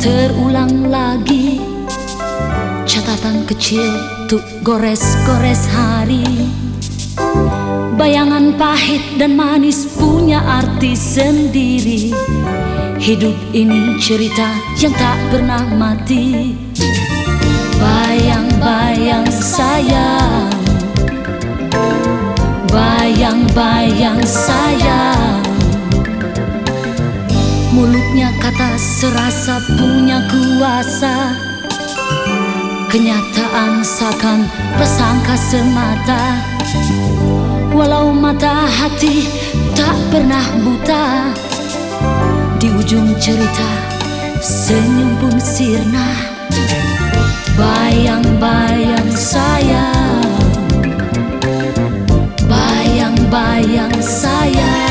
terulang lagi. Catatan kecil untuk gores-gores hari. Bayangan pahit dan manis punya arti sendiri. Hidup ini cerita yang tak pernah mati. Bayang-bayang sayang, bayang-bayang sayang. Mulutnya kata serasa punya kuasa. Kenyataan seakan prasangka semata. Walau mata hati tak pernah buta, di ujung cerita senyum pun sirna. Bayang-bayang sayang, bayang-bayang sayang.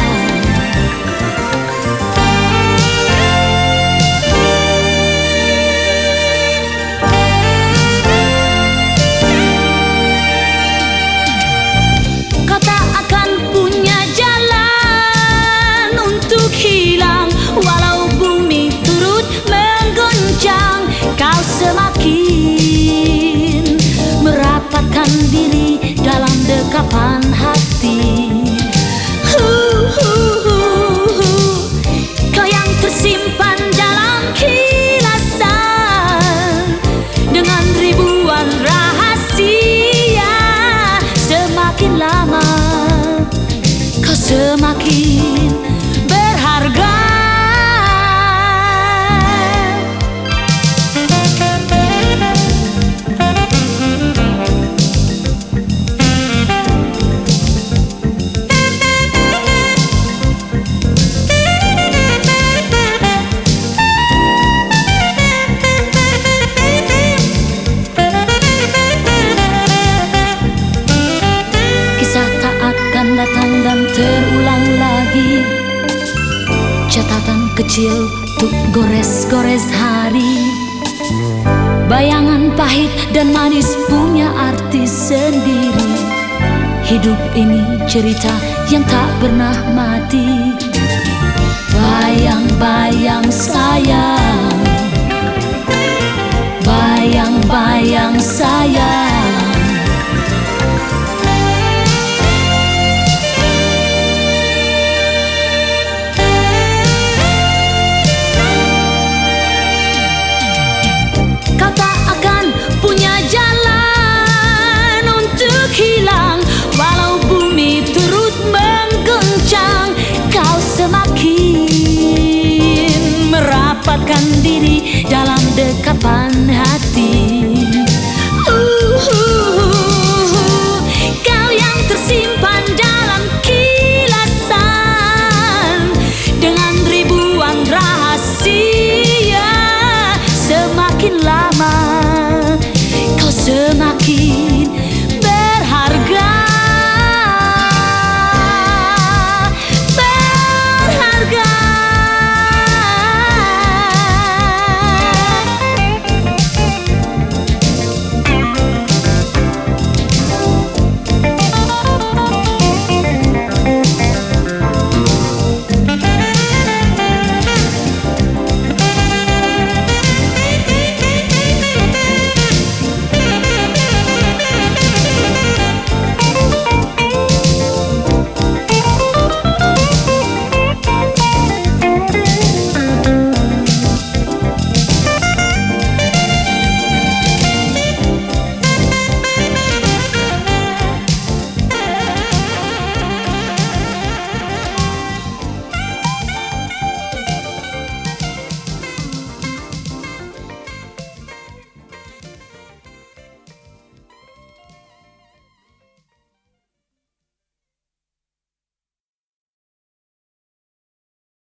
Kau tak akan punya jalan untuk hilang, walau bumi turut mengguncang. Kau semakin merapatkan diri dalam dekapan hati. Kau yang tersimpan dalam kilasan dengan ribuan rahasia. Semakin lama kau semakin berharga. Datang dan terulang lagi. Catatan kecil untuk gores-gores hari. Bayangan pahit dan manis punya arti sendiri. Hidup ini cerita yang tak pernah mati. Bayang-bayang sayang, bayang-bayang sayang.